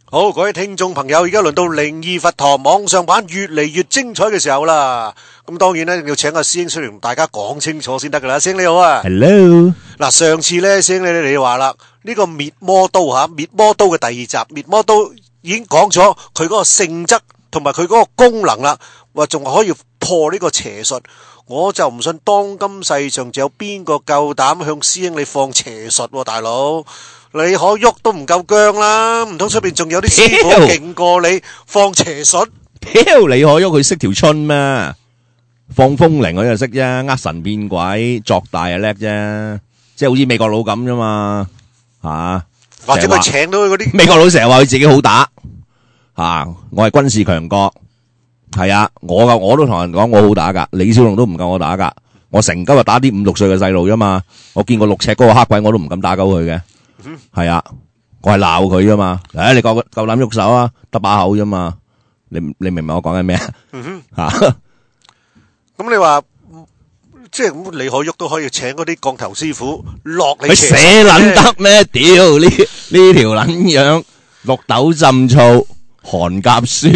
好，各位聽眾朋友，而家輪到靈異佛堂網上版越嚟越精彩嘅時候啦。咁當然咧，要請阿師兄出嚟同大家講清楚先得噶啦。師兄你好啊 ，Hello。 嗱，上次咧，師兄你話啦，呢個滅魔刀吓，滅魔刀嘅第二集，滅魔刀已經講咗佢嗰個性質同埋佢嗰個功能啦，話仲可以破呢個邪術。我就唔信當今世上仲有邊個夠膽向師兄你放邪術喎，大佬。李可旭都唔夠薑啦，唔通出邊仲有啲師傅勁過你放邪術？ 屌，李可旭佢識條春咩？放風鈴佢就識啫，呃神變鬼作大就叻啫，即係好似美國佬咁啫嘛，吓。 或者佢請到嗰啲美國佬成日話佢自己好打，吓，我係軍事強國，係啊，我都同人講我好打噶，李小龍都唔夠我打噶，我成今日打啲5、6歲嘅細路啫嘛，我見過6尺嗰個黑鬼我都唔敢打鳩佢嘅。係啊，我係鬧佢噶嘛，你夠膽喐手啊？得把口啫嘛，你明唔明我講緊咩啊？吓，咁你話即係李可旭都可以請嗰啲降頭師傅落你邪術，佢寫捻得咩？屌呢條捻樣，綠豆浸醋，韓甲酸，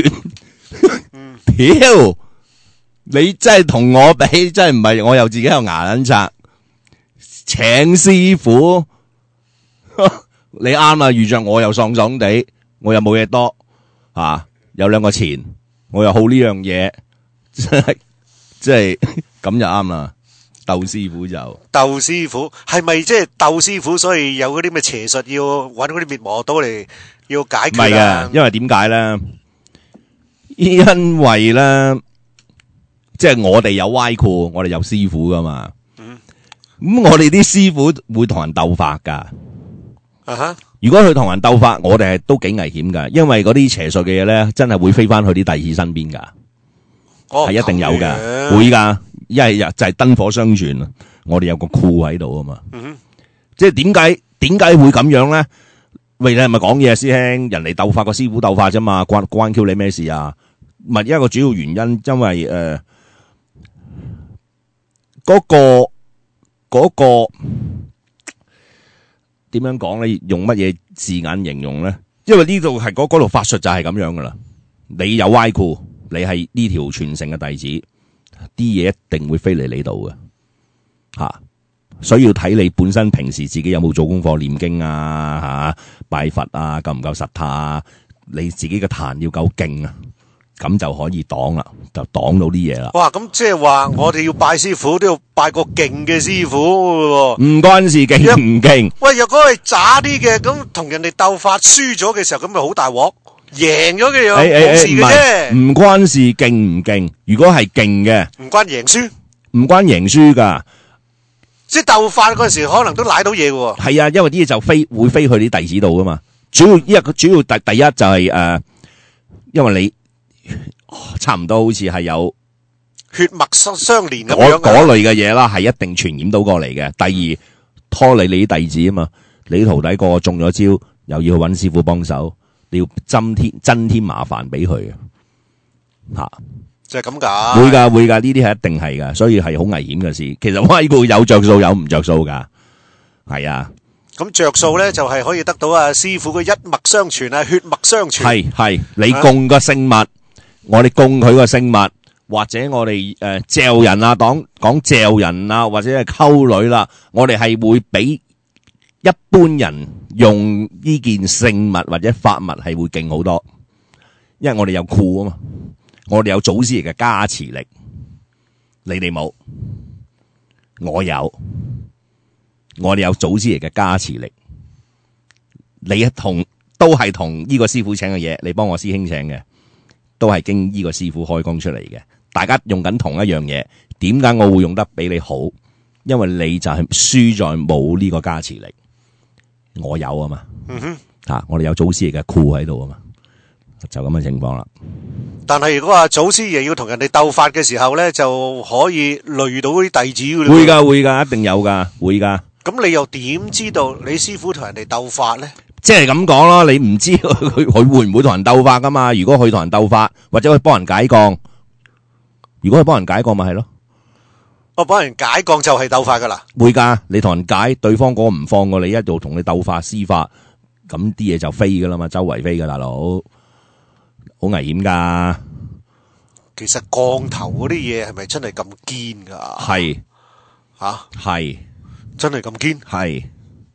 屌你真係同我比，真係唔係我又自己有牙捻刷，請師傅。你啱啦，遇着我又爽爽地，我又冇嘢多，有2個錢，我又好呢樣嘢，即係咁就啱啦。鬥師傅係咪即係鬥師傅？所以有嗰啲咩邪術要搵嗰啲滅魔刀嚟要解決？唔係嘅， 因為點解咧？因為咧，即係我哋有歪庫，我哋有師傅噶嘛。咁我哋啲師傅會同人鬥法噶。如果佢同人鬥法，我哋係都幾危險噶，因為嗰啲邪術嘅嘢咧，真係會飛翻去啲弟子身邊噶，係一定有噶，會噶，一係就係燈火相傳，我哋有個庫喺度啊嘛，即係點解會咁樣咧？喂，你係咪講嘢啊，師兄？人哋鬥法個師傅鬥法啫嘛，關 Q 你咩事啊？咪一個主要原因，因為嗰個。點樣講咧？用乜嘢字眼形容咧？因為呢度係嗰度法術就係咁樣噶啦。你有歪庫，你係呢條傳承嘅弟子，啲嘢一定會飛嚟你度嘅吓。所以要睇你本身平時自己有冇做功課、念經啊、拜佛啊，夠唔夠實塔啊？你自己嘅壇要夠勁啊，咁就可以擋啦，就擋到啲嘢啦。 哇！咁即係話我哋要拜師傅都要拜個勁嘅師傅喎。 唔關事勁唔勁。 喂，若果係渣啲嘅，咁同人哋鬥法輸咗嘅時候，咁咪好大鑊。贏咗嘅又冇事嘅啫。 唔關事勁唔勁。如果係勁嘅， 唔關贏輸， 唔關贏輸噶。 即係鬥法嗰陣時，可能都舐到嘢嘅。 係啊，因為啲嘢就會飛去啲弟子度噶嘛。主要第一就係因為你差唔多好似係有血脈相連咁樣嗰類嘅嘢啦，係一定傳染到過嚟嘅。第二，拖你啲弟子啊嘛，你徒弟個中咗招，又要去揾師傅幫手，你要增添麻煩俾佢吓。 就係咁噶， 會噶，呢啲係一定係噶，所以係好危險嘅事。其實歪庫有着數有唔着數噶，係啊。 咁着數咧就係可以得到師傅嘅一脈相傳啊，血脈相傳。 係你供個聖物，我哋供佢個聖物，或者我哋嚼人啊，講嚼人啊，或者係溝女啦，我哋係會比一般人用呢件聖物或者法物係會勁好多，因為我哋有庫啊嘛。我哋有祖師爺嘅加持力，你哋冇，我有，我哋有祖師爺嘅加持力，你都係同呢個師傅請嘅嘢，你幫我師兄請嘅，都係經呢個師傅開光出嚟嘅，大家用緊同一樣嘢，點解我會用得比你好？因為你就係輸在冇呢個加持力，我有啊嘛，我哋有祖師爺嘅庫喺度啊嘛。就咁嘅情況啦。 但係如果話祖師爺要同人哋鬥法嘅時候咧，就可以累到啲弟子噶。 會噶，一定有噶，會噶。 咁你又點知道你師傅同人哋鬥法咧？ 即係咁講咯，你唔知佢會唔會同人鬥法噶嘛？如果佢同人鬥法，或者佢幫人解降，如果佢幫人解降咪係咯。 我幫人解降就係鬥法噶啦。 會噶，你同人解，對方嗰個唔放過你，一度同你鬥法施法， 咁啲嘢就飛噶啦嘛，周圍飛噶大佬，好危險噶。 其實降頭嗰啲嘢係咪真係咁堅噶？ 係吓， 係真係咁堅？ 係。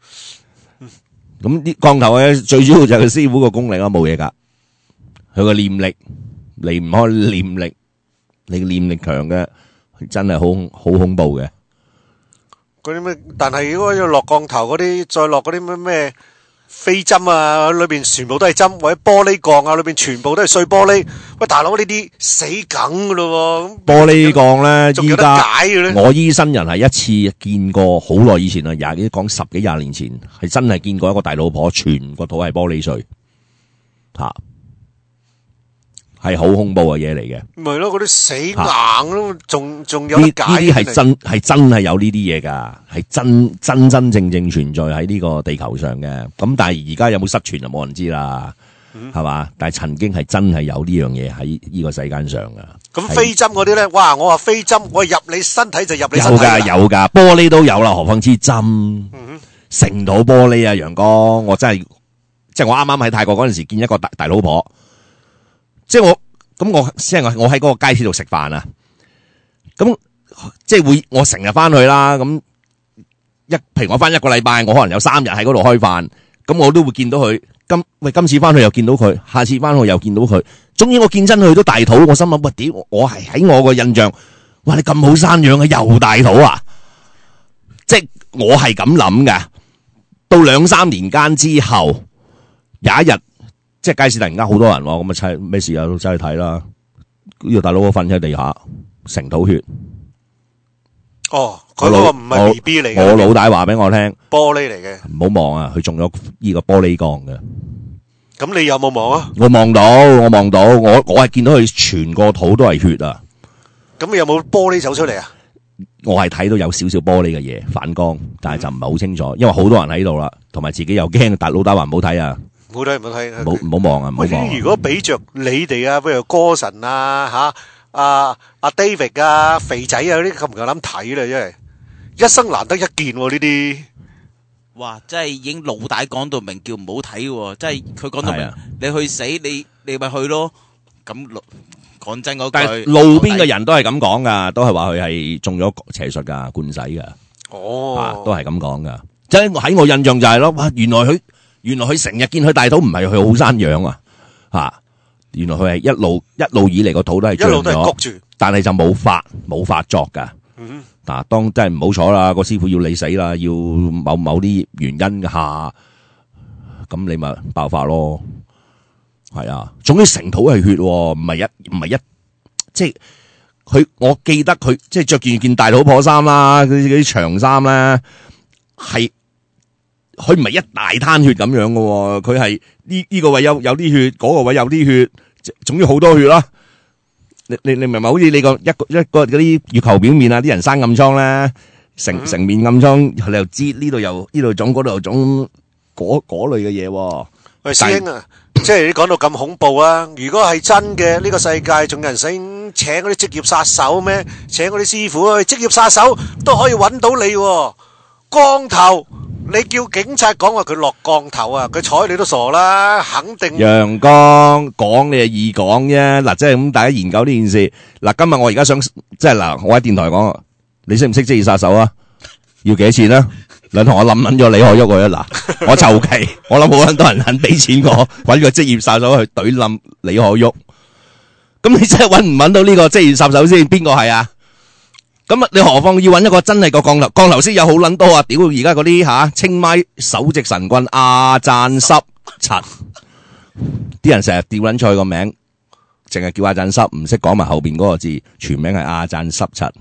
咁啲降頭咧，最主要就係佢師傅個功力啦，冇嘢噶。佢個念力離唔開念力，你念力強嘅，真係好恐怖嘅。 嗰啲咩？但係如果要落降頭嗰啲，再落嗰啲咩飛針啊，裏邊全部都係針，或者玻璃鋼啊，裏邊全部都係碎玻璃。喂，大佬呢啲死梗噶咯喎！ 玻璃鋼咧， 仲有得依家解嘅咧？ 我醫生人係一次見過，好耐以前啦，講10幾20年前，係真係見過一個大老婆，全個肚係玻璃碎，吓，係好恐怖嘅嘢嚟嘅。 咪咯，嗰啲死硬咯，仲有得解？ 呢啲係真係有呢啲嘢噶，係真正存在喺呢個地球上嘅。咁但係而家有冇失傳就冇人知啦，係嘛？但係曾經係真係有呢樣嘢喺呢個世間上噶。 咁飛針嗰啲咧，哇！我話飛針，我入你身體就入你身體啦。 有噶，玻璃都有啦，何況之針？成土玻璃啊，陽哥，我真係，即係我啱啱喺泰國嗰陣時見一個大老婆，即係我喺嗰個街市度食飯啊，咁即係我成日翻去啦，咁譬如我翻1個禮拜，我可能有3日喺嗰度開飯，咁我都會見到佢。今次翻去又見到佢，下次翻去又見到佢，終於我見真佢都大肚，我心諗喂，屌，我係喺我個印象，哇，你咁好生養嘅又大肚啊！即係我係咁諗嘅。到2-3年間之後，有一日即係街市突然間好多人，咁啊咩事啊，都走去睇啦。呢個大佬我瞓喺地下，成肚血。 哦，佢嗰個唔係 BB 嚟嘅。 我老大話俾我聽， 玻璃嚟嘅。 唔好望啊，佢中咗呢個玻璃鋼嘅。 咁你有冇望啊？ 我望到，我係見到佢全個肚都係血啊。 咁有冇玻璃走出嚟啊？ 我係睇到有少少玻璃嘅嘢反光，但係就唔係好清楚，因為好多人喺度啦，同埋自己又驚，但老大話唔好睇啊。唔好睇，唔好望啊！唔好望。 如果俾着你哋啊，譬如歌神啊，阿 David 啊，肥仔啊嗰啲，夠唔夠膽睇啦？真係一生難得一見呢啲。 哇！真係已經老大講到明，叫唔好睇喎。真係佢講到明，你去死，你咪去咯。咁講真嗰句， 但係路邊嘅人都係咁講噶，都係話佢係中咗邪術噶，灌洗噶。 哦， 都係咁講噶。即係喺我印象就係咯，哇！原來佢成日見佢大肚，唔係佢好生養啊，吓！原來佢係一路以嚟個肚都係脹咗， 一路都係谷住，但係就冇發作噶。嗱，當真係唔好彩啦，個師傅要你死啦，要某啲原因下，咁你咪爆發咯。係啊，總之成肚係血，唔係一，即係我記得佢即係着件大肚婆衫啦，嗰啲長衫咧，係佢唔係一大灘血咁樣嘅，佢係呢個位有啲血，嗰個位有啲血，總之好多血啦。你明唔明？好似你一個嗰啲月球表面啊，啲人生暗瘡咧，成面暗瘡，你又知呢度又呢度腫，嗰度又腫，嗰類嘅嘢。 喂，師兄啊，即係你講到咁恐怖啊！如果係真嘅，呢個世界仲有人想請嗰啲職業殺手咩？請嗰啲師傅去職業殺手都可以揾到你喎。降頭，你叫警察講話佢落降頭啊，佢睬你都傻啦，肯定。 陽光講你係易講啫，嗱，即係咁大家研究呢件事。嗱，今日我而家想即係嗱，我喺電台講，你識唔識職業殺手啊？要幾多錢啊？你同我諗咗李可旭佢啊！嗱，我就期，我諗好多人肯俾錢我搵個職業殺手去懟冧李可旭。咁你真係搵唔搵到呢個職業殺手先？邊個係啊？咁你何況要搵一個真係個降頭師有好撚多啊！屌而家嗰啲清邁首席神棍阿贊濕柒，啲人成日吊撚錯個名，淨係叫阿贊濕，唔識講埋後邊嗰個字，全名係阿贊濕柒。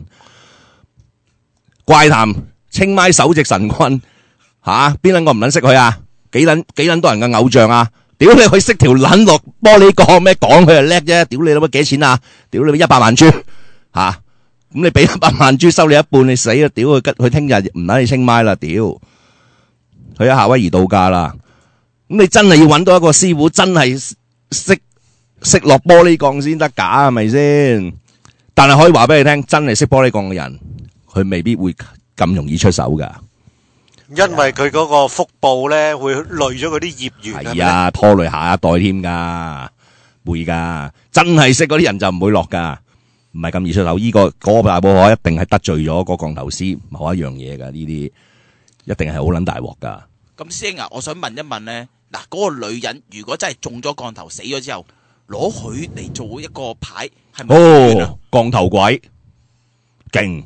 怪談清邁首席神棍邊撚個唔撚識佢啊？幾撚多人嘅偶像啊！屌你去識條撚落玻璃鋼咩？講佢就叻啫！屌你諗乜幾錢啊？屌你100萬豬咁你俾100萬豬收你一半，你死啊！屌佢聽日唔撚去清邁啦！屌去咗夏威夷度假啦！咁你真係要揾到一個師傅，真係識落玻璃鋼先得㗎，係咪先？但係可以話俾你聽，真係識玻璃鋼嘅人，佢未必會咁容易出手㗎。 因為佢嗰個腹部咧會累咗嗰啲業緣，係咪咧？ 係啊，拖累下一代添噶，會噶，真係識嗰啲人就唔會落噶，唔係咁易出手。嗰個大埔河一定係得罪咗個降頭師某一樣嘢噶，呢啲一定係好撚大鑊噶。 咁師兄啊，我想問一問咧，嗱，嗰個女人如果真係中咗降頭死咗之後，攞佢嚟做一個牌，係咪冤啊？ 降頭鬼，勁，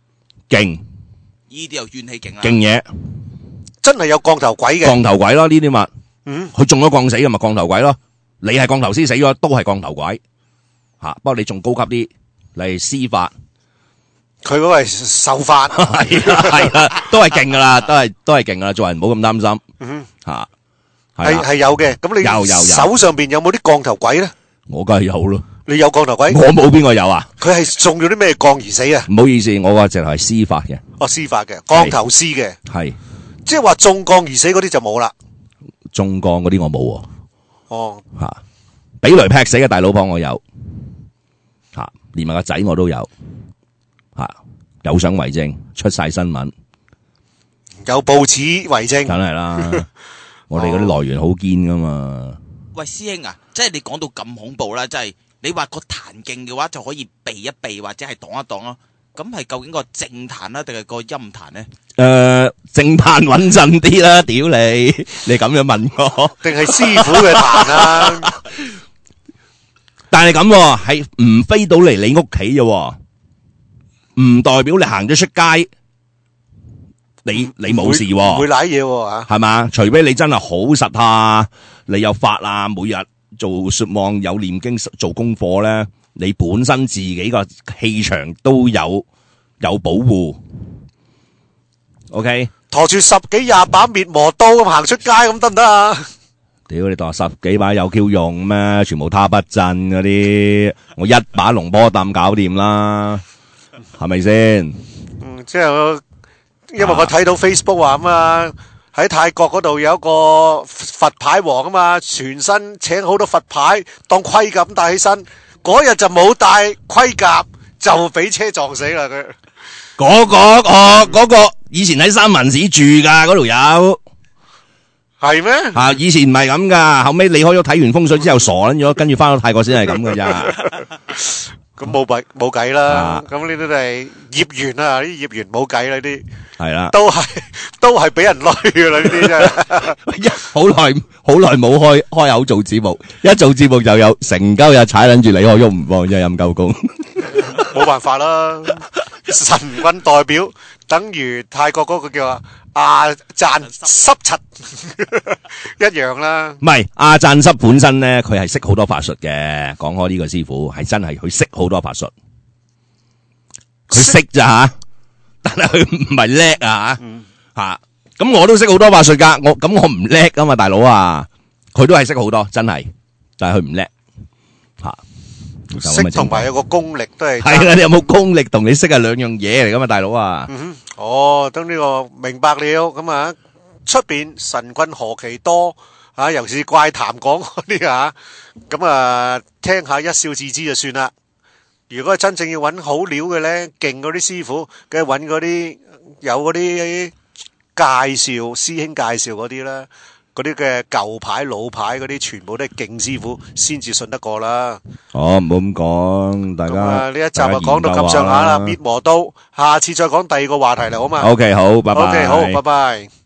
呢啲又怨氣勁啦。 勁嘢， 真係有降頭鬼嘅。 降頭鬼咯，呢啲咪， 嗯， 佢中咗降死嘅咪降頭鬼咯。你係降頭師死咗都係降頭鬼，吓，不過你仲高級啲，你係施法， 佢嗰個係受法， 係啦，都係勁噶啦，都係勁噶啦，做人唔好咁擔心， 嗯， 吓， 係有嘅。咁你有手上邊有冇啲降頭鬼咧？ 我梗係有咯， 你有降頭鬼？ 我冇邊個有啊？ 佢係中咗啲咩降而死啊？ 唔好意思，我個直頭係施法嘅， 哦，施法嘅降頭師嘅， 係即係話中降而死嗰啲就冇啦。 中降嗰啲我冇喎。 哦， 吓，俾雷劈死嘅大老婆我有，吓，連埋個仔我都有，吓，有相為證，出晒新聞， 有報紙為證， 梗係啦，我哋嗰啲來源好堅噶嘛。 喂，師兄啊，即係你講到咁恐怖啦，即係你話個壇勁嘅話就可以避一避或者係擋一擋咯。咁係究竟個正壇啦，定係個陰壇咧？ 正壇穩陣啲啦，屌你咁樣問我， 定係師傅嘅壇啊？ 但係咁係唔飛到嚟你屋企嘅，唔代表你行咗出街，你冇事唔會舐嘢喎係嘛？除非你真係好實下，你有法啊，每日做説望有念經做功課咧，你本身自己個氣場都有保護。OK， 陀住10幾20把滅魔刀咁行出街咁得唔得啊？ 屌你當10幾把有 Q 用咩？全部他不震嗰啲，我一把龍波擔搞掂啦，係咪先？ 即係因為我睇到 Facebook 話嘛，喺泰國嗰度有一個佛牌王啊嘛，全身請好多佛牌當盔甲咁戴起身，嗰日就冇戴盔甲就俾車撞死啦佢。 嗰個以前喺三藩市住噶嗰條友。 係咩？ 啊！以前唔係咁噶，後尾離開咗睇完風水之後傻撚咗，跟住翻到泰國先係咁噶咋。 咁冇計啦。咁呢啲都係業緣啊，呢啲業緣冇計啦，呢啲係啦， 都係俾人累噶啦，呢啲真係。 好耐冇開口做節目，一做節目就有成鳩日踩撚住你，我喐唔放，真係陰鳩公。 冇辦法啦，神棍代表等於泰國嗰個叫阿贊濕柒一樣啦。 唔係阿贊濕本身咧，佢係識好多法術嘅。講開呢個師傅係真係佢識好多法術，佢識咋吓，但係佢唔係叻啊吓。咁我都識好多法術噶，我唔叻啊嘛，大佬啊，佢都係識好多，真係，但係佢唔叻吓。 識同埋有個功力都係係啦，你有冇功力同你識係兩樣嘢嚟噶嘛，大佬啊。 哦，等呢個明白了咁啊，出邊神棍何其多啊，尤其是怪談講嗰啲啊，咁啊聽下一笑置之就算啦。如果真正要揾好料嘅咧，勁嗰啲師傅，梗係揾嗰啲有嗰啲介紹師兄介紹嗰啲啦。嗰啲嘅舊牌老牌嗰啲，全部都係勁師傅先至信得過啦。 哦，唔好咁講，大家呢一集就講到咁上下啦，滅魔刀，下次再講第二個話題啦，好嘛？ OK，好，拜拜。 OK，好，拜拜。